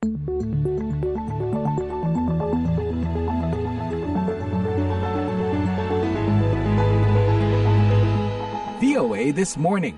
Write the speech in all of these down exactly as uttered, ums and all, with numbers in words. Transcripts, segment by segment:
V O A This Morning.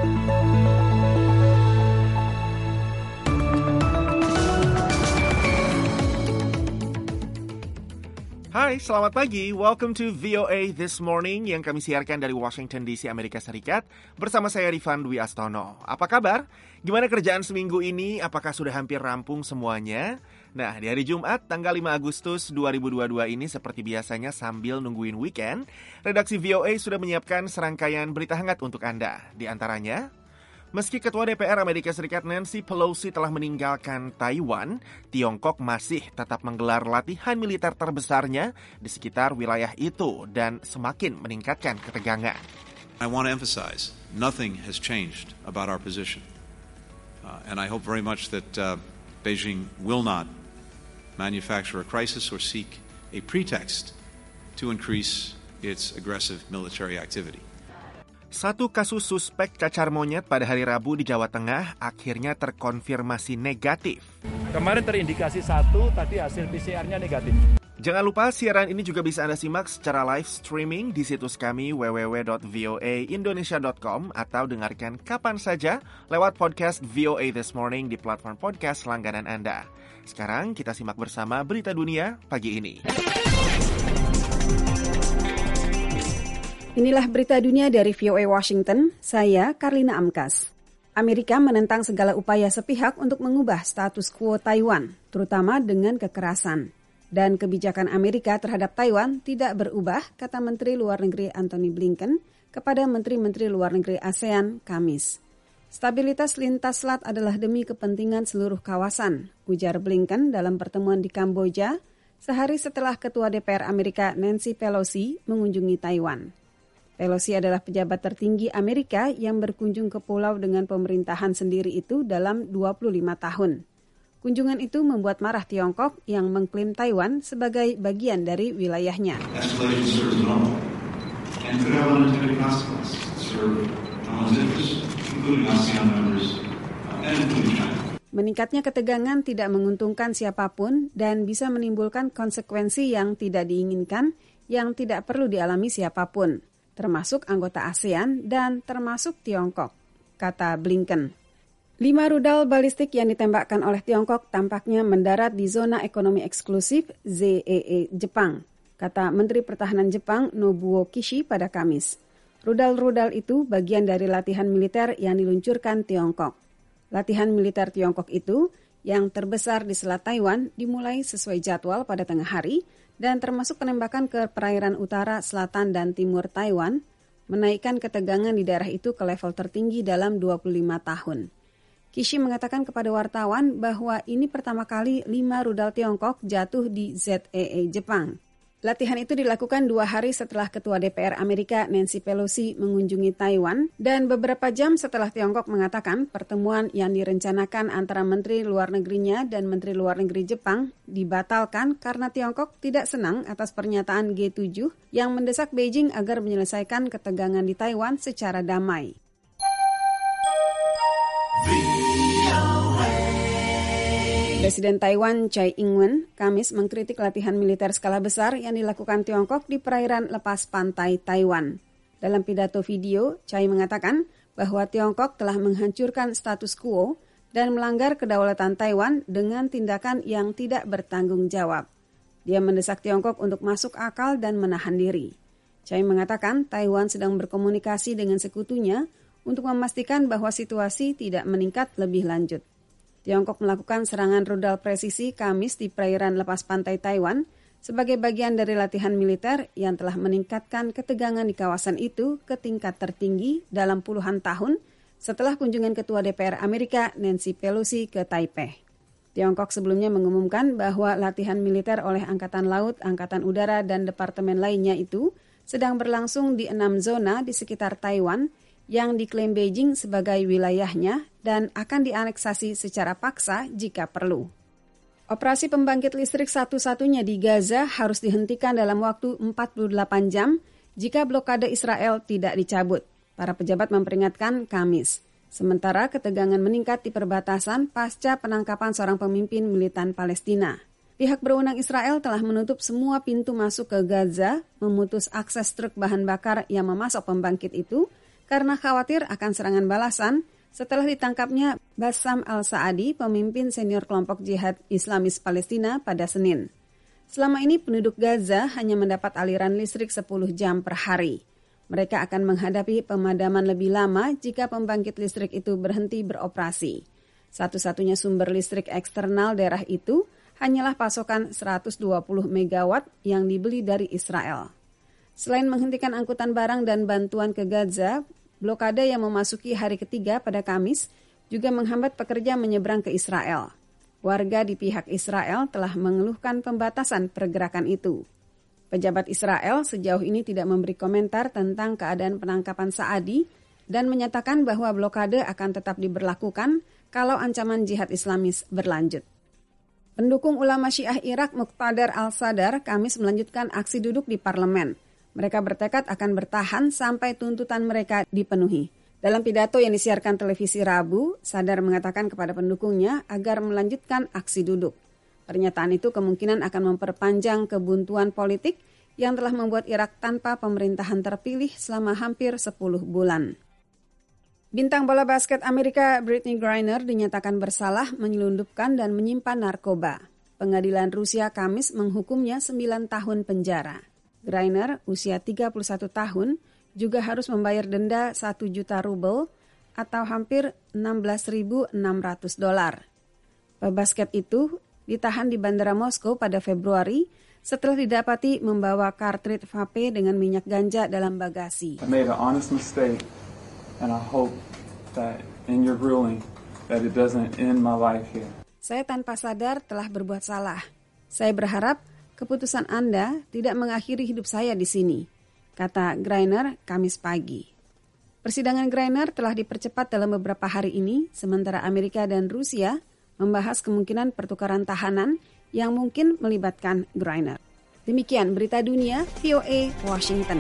Hai, selamat pagi. Welcome to V O A This Morning yang kami siarkan dari Washington D C, Amerika Serikat. Bersama saya Rifan Dwi Astono. Apa kabar? Gimana kerjaan seminggu ini? Apakah sudah hampir rampung semuanya? Nah, di hari Jumat, tanggal lima Agustus dua ribu dua puluh dua ini seperti biasanya sambil nungguin weekend, redaksi V O A sudah menyiapkan serangkaian berita hangat untuk Anda. Di antaranya, meski Ketua D P R Amerika Serikat Nancy Pelosi telah meninggalkan Taiwan, Tiongkok masih tetap menggelar latihan militer terbesarnya di sekitar wilayah itu dan semakin meningkatkan ketegangan. I want to emphasize, nothing has changed about our position. Uh, and I hope very much that uh, Beijing will not manufacture a crisis or seek a pretext to increase its aggressive military activity. Satu kasus suspek cacar monyet pada hari Rabu di Jawa Tengah akhirnya terkonfirmasi negatif. Kemarin terindikasi satu, tadi hasil P C R-nya negatif. Jangan lupa siaran ini juga bisa Anda simak secara live streaming di situs kami w w w dot v o a indonesia dot com atau dengarkan kapan saja lewat podcast V O A This Morning di platform podcast langganan Anda. Sekarang kita simak bersama berita dunia pagi ini. Inilah berita dunia dari V O A Washington, saya Karlina Amkas. Amerika menentang segala upaya sepihak untuk mengubah status quo Taiwan, terutama dengan kekerasan. Dan kebijakan Amerika terhadap Taiwan tidak berubah, kata Menteri Luar Negeri Antony Blinken kepada Menteri-Menteri Luar Negeri ASEAN Kamis. Stabilitas lintas selat adalah demi kepentingan seluruh kawasan, ujar Blinken dalam pertemuan di Kamboja sehari setelah Ketua D P R Amerika Nancy Pelosi mengunjungi Taiwan. Pelosi adalah pejabat tertinggi Amerika yang berkunjung ke pulau dengan pemerintahan sendiri itu dalam dua puluh lima tahun. Kunjungan itu membuat marah Tiongkok yang mengklaim Taiwan sebagai bagian dari wilayahnya. Meningkatnya ketegangan tidak menguntungkan siapapun dan bisa menimbulkan konsekuensi yang tidak diinginkan yang tidak perlu dialami siapapun, termasuk anggota ASEAN dan termasuk Tiongkok, kata Blinken. Lima rudal balistik yang ditembakkan oleh Tiongkok tampaknya mendarat di zona ekonomi eksklusif Z E E Jepang, kata Menteri Pertahanan Jepang Nobuo Kishi pada Kamis. Rudal-rudal itu bagian dari latihan militer yang diluncurkan Tiongkok. Latihan militer Tiongkok itu, yang terbesar di Selat Taiwan, dimulai sesuai jadwal pada tengah hari dan termasuk penembakan ke perairan utara, selatan, dan timur Taiwan, menaikkan ketegangan di daerah itu ke level tertinggi dalam dua puluh lima tahun. Kishi mengatakan kepada wartawan bahwa ini pertama kali lima rudal Tiongkok jatuh di Z E E Jepang. Latihan itu dilakukan dua hari setelah Ketua D P R Amerika Nancy Pelosi mengunjungi Taiwan dan beberapa jam setelah Tiongkok mengatakan pertemuan yang direncanakan antara Menteri Luar Negerinya dan Menteri Luar Negeri Jepang dibatalkan karena Tiongkok tidak senang atas pernyataan G tujuh yang mendesak Beijing agar menyelesaikan ketegangan di Taiwan secara damai. Presiden Taiwan Tsai Ing-wen Kamis mengkritik latihan militer skala besar yang dilakukan Tiongkok di perairan lepas pantai Taiwan. Dalam pidato video, Tsai mengatakan bahwa Tiongkok telah menghancurkan status quo dan melanggar kedaulatan Taiwan dengan tindakan yang tidak bertanggung jawab. Dia mendesak Tiongkok untuk masuk akal dan menahan diri. Tsai mengatakan Taiwan sedang berkomunikasi dengan sekutunya untuk memastikan bahwa situasi tidak meningkat lebih lanjut. Tiongkok melakukan serangan rudal presisi Kamis di perairan lepas pantai Taiwan sebagai bagian dari latihan militer yang telah meningkatkan ketegangan di kawasan itu ke tingkat tertinggi dalam puluhan tahun setelah kunjungan Ketua D P R Amerika Nancy Pelosi ke Taipei. Tiongkok sebelumnya mengumumkan bahwa latihan militer oleh Angkatan Laut, Angkatan Udara, dan departemen lainnya itu sedang berlangsung di enam zona di sekitar Taiwan yang diklaim Beijing sebagai wilayahnya dan akan dianeksasi secara paksa jika perlu. Operasi pembangkit listrik satu-satunya di Gaza harus dihentikan dalam waktu empat puluh delapan jam jika blokade Israel tidak dicabut. Para pejabat memperingatkan Kamis. Sementara ketegangan meningkat di perbatasan pasca penangkapan seorang pemimpin militan Palestina. Pihak berwenang Israel telah menutup semua pintu masuk ke Gaza, memutus akses truk bahan bakar yang memasok pembangkit itu karena khawatir akan serangan balasan setelah ditangkapnya Bassam al-Saadi, pemimpin senior kelompok jihad Islamis Palestina pada Senin. Selama ini penduduk Gaza hanya mendapat aliran listrik sepuluh jam per hari. Mereka akan menghadapi pemadaman lebih lama jika pembangkit listrik itu berhenti beroperasi. Satu-satunya sumber listrik eksternal daerah itu hanyalah pasokan seratus dua puluh megawatt yang dibeli dari Israel. Selain menghentikan angkutan barang dan bantuan ke Gaza, blokade yang memasuki hari ketiga pada Kamis juga menghambat pekerja menyeberang ke Israel. Warga di pihak Israel telah mengeluhkan pembatasan pergerakan itu. Pejabat Israel sejauh ini tidak memberi komentar tentang keadaan penangkapan Saadi dan menyatakan bahwa blokade akan tetap diberlakukan kalau ancaman jihad Islamis berlanjut. Pendukung ulama Syiah Irak Muqtadar al-Sadar Kamis melanjutkan aksi duduk di parlemen. Mereka bertekad akan bertahan sampai tuntutan mereka dipenuhi. Dalam pidato yang disiarkan televisi Rabu, Sadar mengatakan kepada pendukungnya agar melanjutkan aksi duduk. Pernyataan itu kemungkinan akan memperpanjang kebuntuan politik yang telah membuat Irak tanpa pemerintahan terpilih selama hampir sepuluh bulan. Bintang bola basket Amerika Brittney Griner dinyatakan bersalah menyelundupkan dan menyimpan narkoba. Pengadilan Rusia Kamis menghukumnya sembilan tahun penjara. Griner, usia tiga puluh satu tahun, juga harus membayar denda satu juta rubel atau hampir enam belas ribu enam ratus dolar. Pebasket itu ditahan di Bandara Moskow pada Februari setelah didapati membawa kartrid vape dengan minyak ganja dalam bagasi. I made an honest mistake and I hope that in your ruling that it doesn't end my life here. Saya tanpa sadar telah berbuat salah. Saya berharap keputusan Anda tidak mengakhiri hidup saya di sini, kata Griner Kamis pagi. Persidangan Griner telah dipercepat dalam beberapa hari ini, sementara Amerika dan Rusia membahas kemungkinan pertukaran tahanan yang mungkin melibatkan Griner. Demikian berita dunia V O A Washington.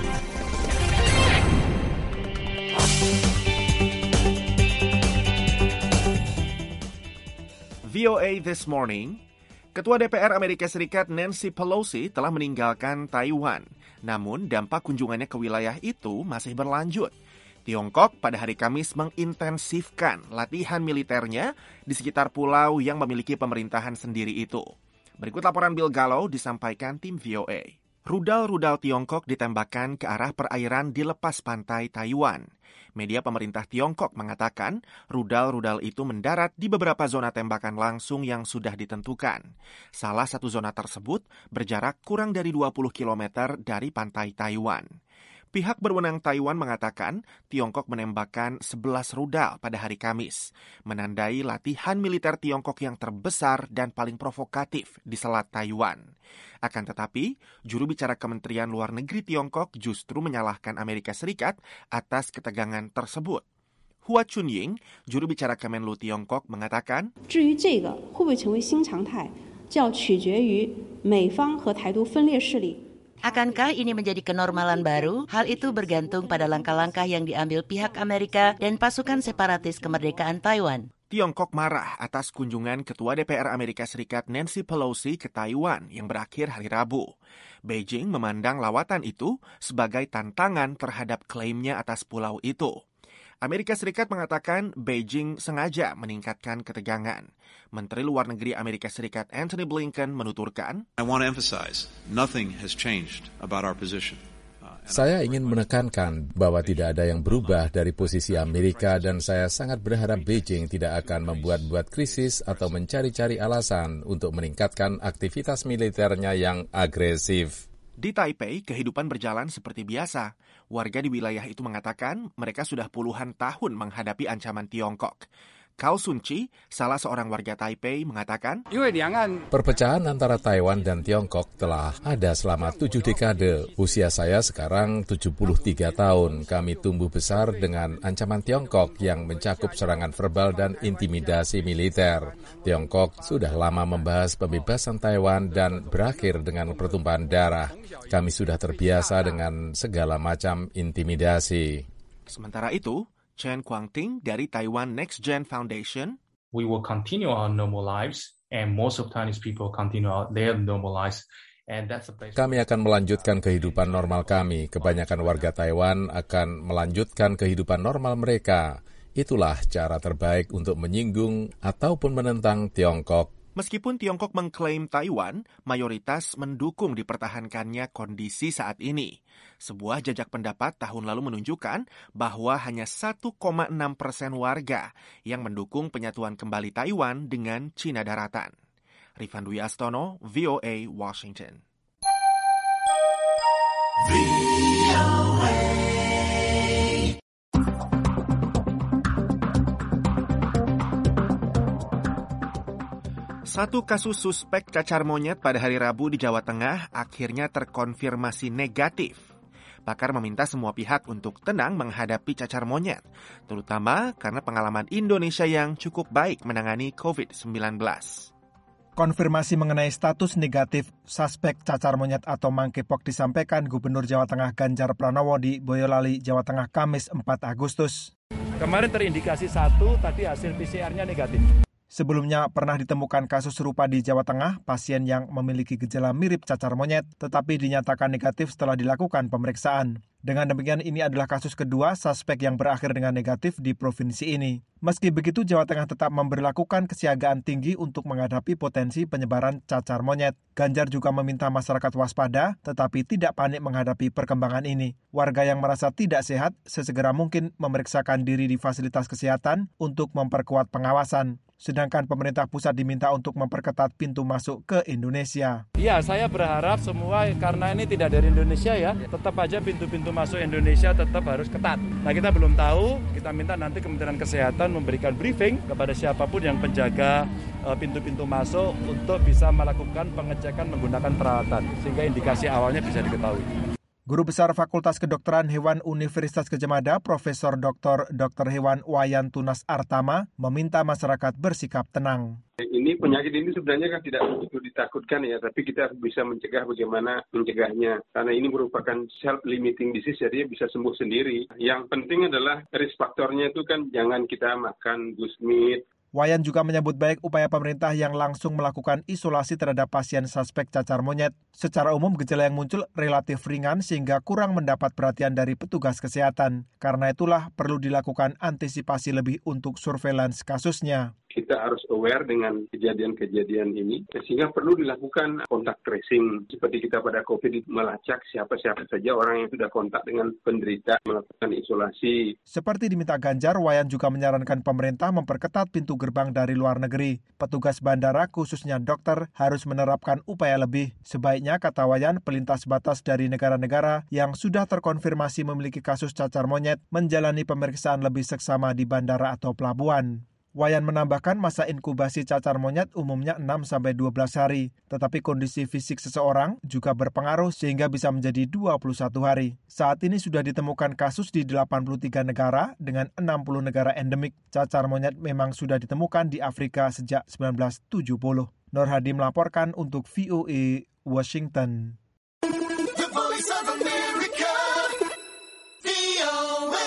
V O A This Morning, Ketua D P R Amerika Serikat Nancy Pelosi telah meninggalkan Taiwan. Namun dampak kunjungannya ke wilayah itu masih berlanjut. Tiongkok pada hari Kamis mengintensifkan latihan militernya di sekitar pulau yang memiliki pemerintahan sendiri itu. Berikut laporan Bill Gallo disampaikan tim V O A. Rudal-rudal Tiongkok ditembakkan ke arah perairan di lepas pantai Taiwan. Media pemerintah Tiongkok mengatakan rudal-rudal itu mendarat di beberapa zona tembakan langsung yang sudah ditentukan. Salah satu zona tersebut berjarak kurang dari dua puluh kilometer dari pantai Taiwan. Pihak berwenang Taiwan mengatakan Tiongkok menembakkan sebelas rudal pada hari Kamis, menandai latihan militer Tiongkok yang terbesar dan paling provokatif di Selat Taiwan. Akan tetapi, juru bicara Kementerian Luar Negeri Tiongkok justru menyalahkan Amerika Serikat atas ketegangan tersebut. Hua Chunying, juru bicara Kemenlu Tiongkok, mengatakan, 至于这个会不会成为新常态，就要取决于美方和台独分裂势力。 Akankah ini menjadi kenormalan baru? Hal itu bergantung pada langkah-langkah yang diambil pihak Amerika dan pasukan separatis kemerdekaan Taiwan. Tiongkok marah atas kunjungan Ketua D P R Amerika Serikat Nancy Pelosi ke Taiwan yang berakhir hari Rabu. Beijing memandang lawatan itu sebagai tantangan terhadap klaimnya atas pulau itu. Amerika Serikat mengatakan Beijing sengaja meningkatkan ketegangan. Menteri Luar Negeri Amerika Serikat Antony Blinken menuturkan, I want to emphasize, nothing has changed about our position. Saya ingin menekankan bahwa tidak ada yang berubah dari posisi Amerika dan saya sangat berharap Beijing tidak akan membuat-buat krisis atau mencari-cari alasan untuk meningkatkan aktivitas militernya yang agresif. Di Taipei, kehidupan berjalan seperti biasa. Warga di wilayah itu mengatakan mereka sudah puluhan tahun menghadapi ancaman Tiongkok. Kao Sun-chi, salah seorang warga Taipei, mengatakan, perpecahan antara Taiwan dan Tiongkok telah ada selama tujuh dekade. Usia saya sekarang tujuh puluh tiga tahun. Kami tumbuh besar dengan ancaman Tiongkok yang mencakup serangan verbal dan intimidasi militer. Tiongkok sudah lama membahas pembebasan Taiwan dan berakhir dengan pertumpahan darah. Kami sudah terbiasa dengan segala macam intimidasi. Sementara itu, Chen Guangting dari Taiwan Next Gen Foundation, we will continue our normal lives and most of Chinese people continue their normal lives. Kami akan melanjutkan kehidupan normal kami. Kebanyakan warga Taiwan akan melanjutkan kehidupan normal mereka. Itulah cara terbaik untuk menyinggung ataupun menentang Tiongkok. Meskipun Tiongkok mengklaim Taiwan, mayoritas mendukung dipertahankannya kondisi saat ini. Sebuah jajak pendapat tahun lalu menunjukkan bahwa hanya satu koma enam persen warga yang mendukung penyatuan kembali Taiwan dengan Cina daratan. Rifan Dwi Astono, V O A, Washington. Satu kasus suspek cacar monyet pada hari Rabu di Jawa Tengah akhirnya terkonfirmasi negatif. Pakar meminta semua pihak untuk tenang menghadapi cacar monyet, terutama karena pengalaman Indonesia yang cukup baik menangani covid sembilan belas. Konfirmasi mengenai status negatif suspek cacar monyet atau monkeypox disampaikan Gubernur Jawa Tengah Ganjar Pranowo di Boyolali, Jawa Tengah, Kamis empat Agustus. Kemarin terindikasi satu, tadi hasil P C R-nya negatif. Sebelumnya pernah ditemukan kasus serupa di Jawa Tengah, pasien yang memiliki gejala mirip cacar monyet, tetapi dinyatakan negatif setelah dilakukan pemeriksaan. Dengan demikian, ini adalah kasus kedua suspek yang berakhir dengan negatif di provinsi ini. Meski begitu, Jawa Tengah tetap memberlakukan kesiagaan tinggi untuk menghadapi potensi penyebaran cacar monyet. Ganjar juga meminta masyarakat waspada, tetapi tidak panik menghadapi perkembangan ini. Warga yang merasa tidak sehat, sesegera mungkin memeriksakan diri di fasilitas kesehatan untuk memperkuat pengawasan. Sedangkan pemerintah pusat diminta untuk memperketat pintu masuk ke Indonesia. Ya, saya berharap semua, karena ini tidak dari Indonesia ya, tetap aja pintu-pintu masuk Indonesia tetap harus ketat. Nah, kita belum tahu, kita minta nanti Kementerian Kesehatan memberikan briefing kepada siapapun yang penjaga uh, pintu-pintu masuk untuk bisa melakukan pengecekan menggunakan peralatan, sehingga indikasi awalnya bisa diketahui. Guru Besar Fakultas Kedokteran Hewan Universitas Gadjah Mada, Profesor Doktor Dokter Hewan Wayan Tunas Artama, meminta masyarakat bersikap tenang. Ini penyakit ini sebenarnya kan tidak begitu ditakutkan ya, tapi kita bisa mencegah bagaimana mencegahnya. Karena ini merupakan self-limiting disease, jadi bisa sembuh sendiri. Yang penting adalah risk faktornya itu kan jangan kita makan bushmeat. Wayan juga menyambut baik upaya pemerintah yang langsung melakukan isolasi terhadap pasien suspek cacar monyet. Secara umum, gejala yang muncul relatif ringan sehingga kurang mendapat perhatian dari petugas kesehatan. Karena itulah perlu dilakukan antisipasi lebih untuk surveillance kasusnya. Kita harus aware dengan kejadian-kejadian ini, sehingga perlu dilakukan kontak tracing. Seperti kita pada COVID, melacak siapa-siapa saja orang yang sudah kontak dengan penderita, melakukan isolasi. Seperti diminta Ganjar, Wayan juga menyarankan pemerintah memperketat pintu gerbang dari luar negeri. Petugas bandara, khususnya dokter, harus menerapkan upaya lebih. Sebaiknya, kata Wayan, pelintas batas dari negara-negara yang sudah terkonfirmasi memiliki kasus cacar monyet menjalani pemeriksaan lebih seksama di bandara atau pelabuhan. Wayan menambahkan masa inkubasi cacar monyet umumnya enam sampai dua belas hari, tetapi kondisi fisik seseorang juga berpengaruh sehingga bisa menjadi dua puluh satu hari. Saat ini sudah ditemukan kasus di delapan puluh tiga negara dengan enam puluh negara endemik. Cacar monyet memang sudah ditemukan di Afrika sejak seribu sembilan ratus tujuh puluh. Nur Hadi melaporkan untuk V O A Washington. The Voice of America, V O A.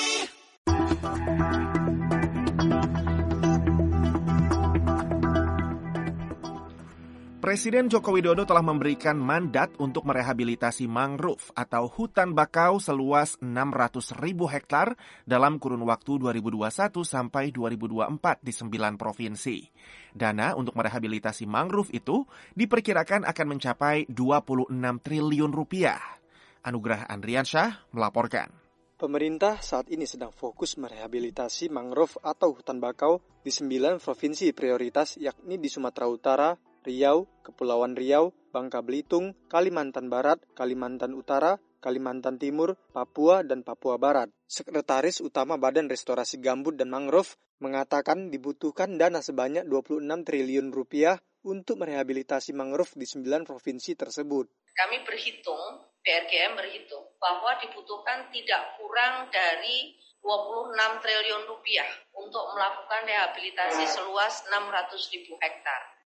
Presiden Joko Widodo telah memberikan mandat untuk merehabilitasi mangrove atau hutan bakau seluas enam ratus ribu hektar dalam kurun waktu dua ribu dua puluh satu sampai dua ribu dua puluh empat di sembilan provinsi. Dana untuk merehabilitasi mangrove itu diperkirakan akan mencapai dua puluh enam triliun rupiah. Anugrah Andriansyah melaporkan. Pemerintah saat ini sedang fokus merehabilitasi mangrove atau hutan bakau di sembilan provinsi prioritas, yakni di Sumatera Utara, Riau, Kepulauan Riau, Bangka Belitung, Kalimantan Barat, Kalimantan Utara, Kalimantan Timur, Papua, dan Papua Barat. Sekretaris Utama Badan Restorasi Gambut dan Mangrove mengatakan dibutuhkan dana sebanyak dua puluh enam triliun rupiah untuk merehabilitasi mangrove di sembilan provinsi tersebut. Kami berhitung, P R G M berhitung, bahwa dibutuhkan tidak kurang dari dua puluh enam triliun rupiah untuk melakukan rehabilitasi seluas enam ratus ribu hektar.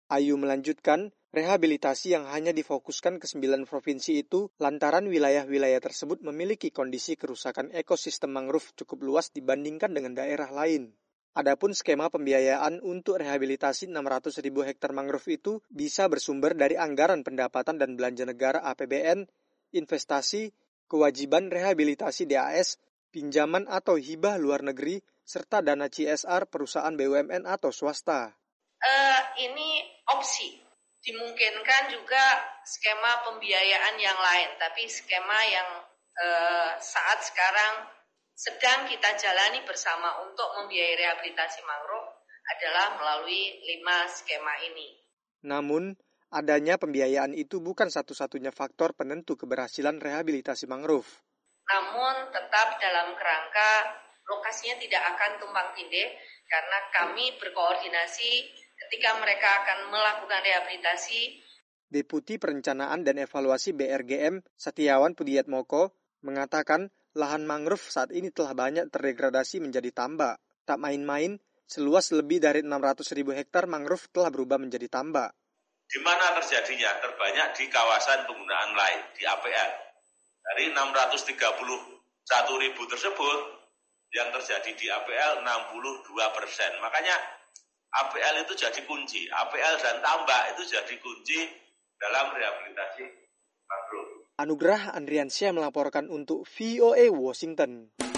Ayu melanjutkan, rehabilitasi yang hanya difokuskan ke sembilan provinsi itu lantaran wilayah-wilayah tersebut memiliki kondisi kerusakan ekosistem mangrove cukup luas dibandingkan dengan daerah lain. Adapun skema pembiayaan untuk rehabilitasi enam ratus ribu hektar mangrove itu bisa bersumber dari anggaran pendapatan dan belanja negara A P B N, investasi, kewajiban rehabilitasi D A S, pinjaman atau hibah luar negeri, serta dana C S R perusahaan B U M N atau swasta. Uh, ini opsi. Dimungkinkan juga skema pembiayaan yang lain, tapi skema yang uh, saat sekarang sedang kita jalani bersama untuk membiayai rehabilitasi mangrove adalah melalui lima skema ini. Namun, adanya pembiayaan itu bukan satu-satunya faktor penentu keberhasilan rehabilitasi mangrove. Namun tetap dalam kerangka lokasinya tidak akan tumpang tindih karena kami berkoordinasi ketika mereka akan melakukan rehabilitasi. Deputi Perencanaan dan Evaluasi B R G M Setiawan Pudiatmoko mengatakan lahan mangrove saat ini telah banyak terdegradasi menjadi tambak. Tak main-main, seluas lebih dari enam ratus ribu hektar mangrove telah berubah menjadi tambak. Di mana terjadinya? Terbanyak di kawasan penggunaan lain, di A P L. Dari enam ratus tiga puluh satu ribu tersebut, yang terjadi di A P L enam puluh dua persen. Makanya A P L itu jadi kunci. A P L dan tambak itu jadi kunci dalam rehabilitasi mangrove. Anugrah Andriansyah melaporkan untuk V O A Washington.